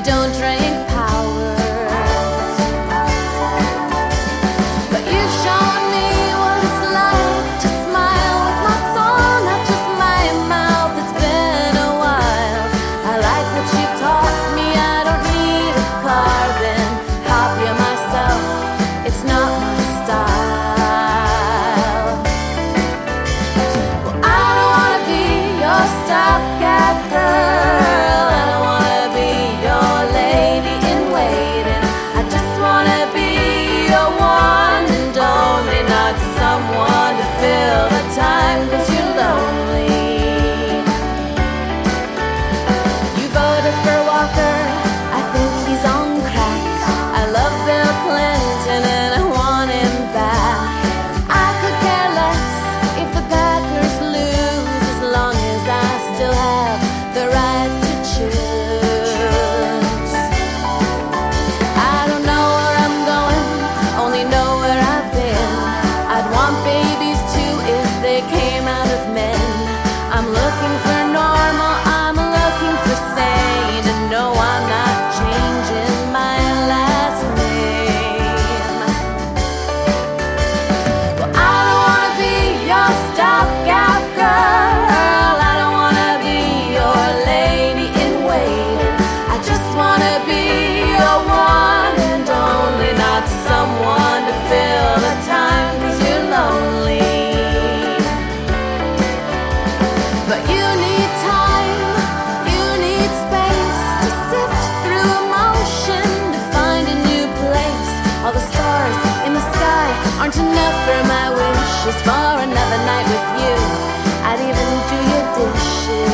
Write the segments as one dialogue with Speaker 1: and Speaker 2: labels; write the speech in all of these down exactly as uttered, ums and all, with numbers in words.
Speaker 1: don't drink powers, but you've shown me what it's like to smile with my soul, not just my mouth. It's been a while. I like what you taught me. I don't need a carbon copy of myself. It's not my style. Well, I don't wanna be your stopgap girl. I don't wanna be your lady in waiting. I just wanna be your one and only, not someone to fill the time 'cause you're lonely. You voted for Walker, I think he's on crack. I love Bill Clinton and I want him back. I could care less if the Packers lose, as long as I still have the right to choose. I don't know where I'm going, only know where I've been. I'd want babies too if they came out of men. I'm looking for normal, I'm looking for sane, and no, I'm not changing my last name. Well, I don't wanna be your stopgap girl. I don't wanna be your lady in waiting. I just wanna be your one and only, not someone to fill the time 'cause you're lonely. But you need time, you need space to sift through emotion, to find a new place. All the stars in the sky aren't enough for my wishes. For another night with you, I'd even do your dishes.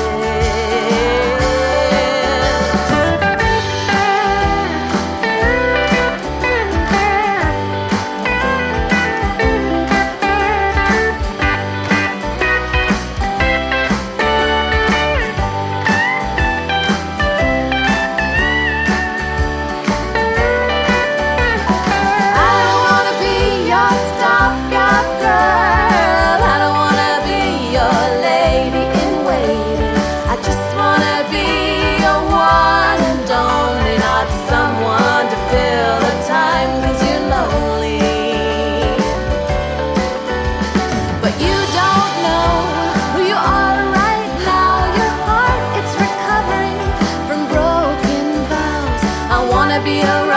Speaker 1: I don't wanna be your stopgap girl. I don't wanna be your lady in waiting. I just wanna be your one and only, not someone to fill the time 'cause you're lonely. But you don't know who you are right now. Your heart, it's recovering from broken vows. I wanna be a